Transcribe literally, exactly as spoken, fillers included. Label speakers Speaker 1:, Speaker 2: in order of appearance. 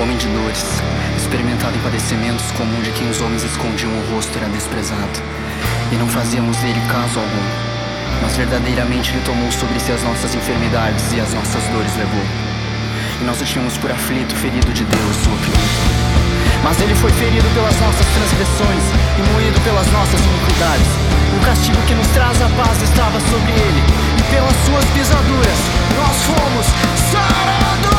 Speaker 1: homem de dores, experimentado em padecimentos comum de quem os homens escondiam o rosto, era desprezado. E não fazíamos dele caso algum, mas verdadeiramente ele tomou sobre si as nossas enfermidades e as nossas dores levou. E nós o tínhamos por aflito, ferido de Deus, o oprimido. Mas ele foi ferido pelas nossas transgressões e moído pelas nossas iniquidades. O castigo que nos traz a paz estava sobre ele, e pelas suas pisaduras nós fomos sarados.